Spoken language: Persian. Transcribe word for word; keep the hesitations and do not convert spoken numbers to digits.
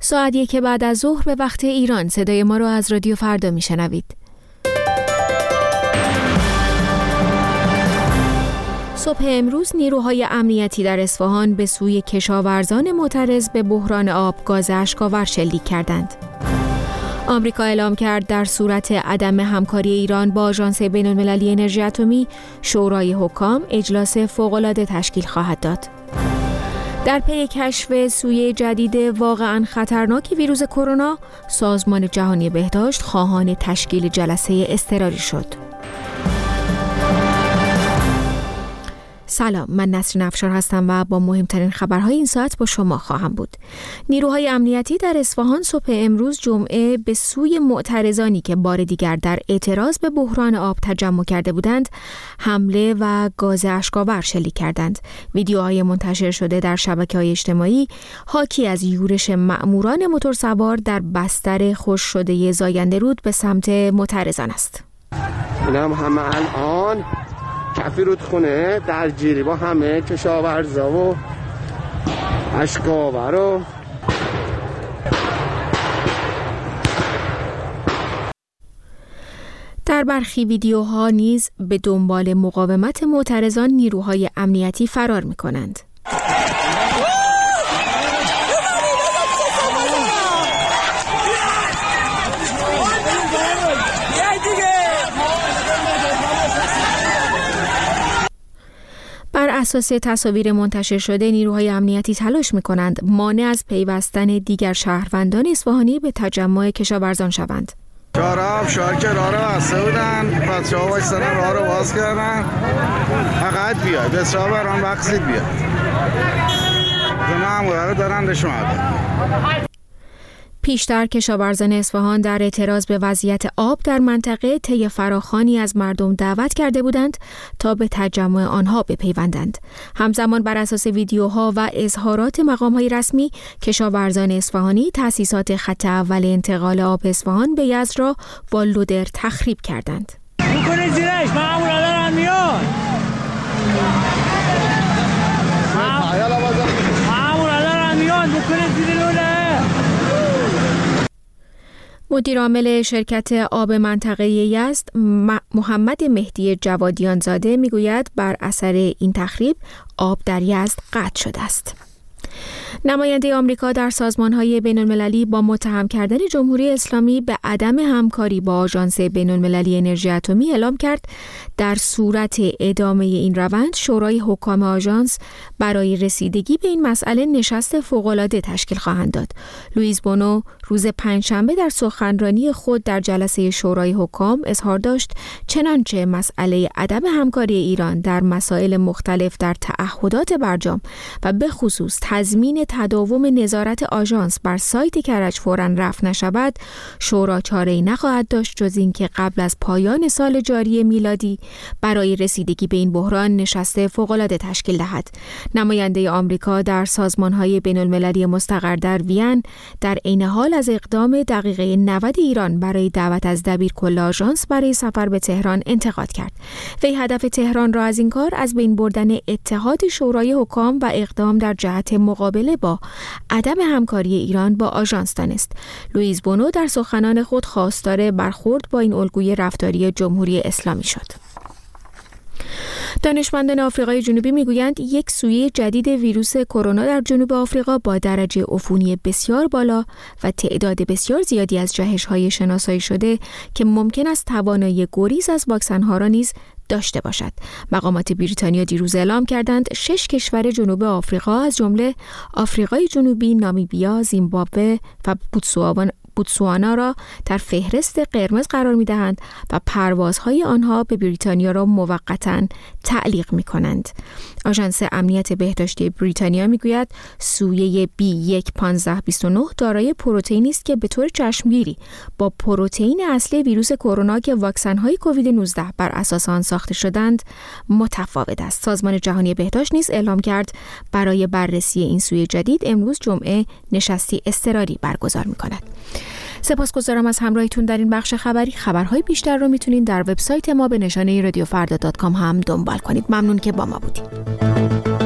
ساعت یک بعد از ظهر به وقت ایران صدای ما را از رادیو فردا میشنوید. صبح امروز نیروهای امنیتی در اصفهان به سوی کشاورزان معترض به بحران آب گاز اشک‌آور شلیک کردند. آمریکا اعلام کرد در صورت عدم همکاری ایران با آژانس بین‌المللی انرژی اتمی، شورای حکام اجلاس فوق‌العاده تشکیل خواهد داد. در پی کشف سویه جدید واقعاً خطرناک ویروس کرونا، سازمان جهانی بهداشت خواهان تشکیل جلسه اضطراری شد. سلام، من نسرین افشار هستم و با مهمترین خبرهای این ساعت با شما خواهم بود. نیروهای امنیتی در اصفهان صبح امروز جمعه به سوی معترضانی که بار دیگر در اعتراض به بحران آب تجمع کرده بودند، حمله و گاز اشک‌آور شلیک کردند. ویدیوهای منتشر شده در شبکه‌های اجتماعی حاکی از یورش مأموران موتورسوار در بستر خشک شده زاینده رود به سمت معترضان است. اینم همه الان کفی رودخونه درگیری با همه کشاورزا و اشک‌آور و در برخی ویدیوها نیز به دنبال مقاومت معترضان نیروهای امنیتی فرار می‌کنند. بر اساس تصاویر منتشر شده، نیروهای امنیتی تلاش می‌کنند مانع از پیوستن دیگر شهروندان اصفهانی به تجمع کشاورزان شوند. شاراب شارک راه رو بسته بودن، بچه‌ها وایسادن راه رو باز کردن. فقط بیاید، بسیار برام وقتید بیاید. مامورا رو دارن رشوه. پیشتر کشاورزان اصفهان در اعتراض به وضعیت آب در منطقه طی فراخوانی از مردم دعوت کرده بودند تا به تجمع آنها بپیوندند. همزمان بر اساس ویدیوها و اظهارات مقام‌های رسمی، کشاورزان اصفهانی تأسیسات خط اول انتقال آب اصفهان به یزد را با لودر تخریب کردند. بکنید زیرش، مامورا دارن میان. مامورا دارن میان، بکنید زیر لودر. مدیر عامل شرکت آب منطقه یزد محمد مهدی جوادیان زاده میگوید بر اثر این تخریب آب در یزد قطع شده است. نماینده آمریکا در سازمان‌های بین‌المللی با متهم کردن جمهوری اسلامی به عدم همکاری با آژانس بین‌المللی انرژی اتمی اعلام کرد در صورت ادامه این روند، شورای حکام آژانس برای رسیدگی به این مسئله نشست فوق‌العاده تشکیل خواهند داد. لوئیس بونو روز پنجشنبه در سخنرانی خود در جلسه شورای حکام اظهار داشت چنانچه مسئله عدم همکاری ایران در مسائل مختلف در تعهدات برجام و به خصوص تضمین تداوم نظارت آژانس بر سایت کرج فوراً رفع نشود، شورا چاره‌ای نخواهد داشت جز اینکه قبل از پایان سال جاری میلادی برای رسیدگی به این بحران نشست فوق‌العاده تشکیل دهد. نماینده آمریکا در سازمان‌های بین‌المللی مستقر در وین در عین حال از اقدام دقیقه نود ایران برای دعوت از دبیرکل آژانس برای سفر به تهران انتقاد کرد. وی هدف تهران را از این کار از بین بردن اتحاد شورای حکام و اقدام در جهت مقابله با عدم همکاری ایران با آژانس دانست. لوئیس بونو در سخنان خود خواستار برخورد با این الگوی رفتاری جمهوری اسلامی شد. دانشمندان آفریقای جنوبی میگویند یک سویه جدید ویروس کرونا در جنوب آفریقا با درجه عفونی بسیار بالا و تعداد بسیار زیادی از جهش‌های شناسایی شده که ممکن است توانایی گریز از واکسن‌ها را نیز داشته باشد. مقامات بریتانیا دیروز اعلام کردند شش کشور جنوب آفریقا از جمله آفریقای جنوبی، نامیبیا، زیمبابوه و بوتسوانا بوتسوانا را در فهرست قرمز قرار می‌دهند و پروازهای آنها به بریتانیا را موقتاً تعلیق می‌کنند. آژانس امنیت بهداشتی بریتانیا می‌گوید سویه بی یک پانزده بیست و نه دارای پروتئینی است که به طور چشمگیری با پروتئین اصلی ویروس کرونا که واکسن‌های کووید نوزده بر اساس آن ساخته شدند متفاوت است. سازمان جهانی بهداشت نیز اعلام کرد برای بررسی این سویه جدید امروز جمعه نشستی اضطراری برگزار می‌کند. سپاسگزارم از همراهیتون در این بخش خبری. خبرهای بیشتر رو میتونید در وبسایت ما به نشانه رادیو فردا دات کام هم دنبال کنید. ممنون که با ما بودید.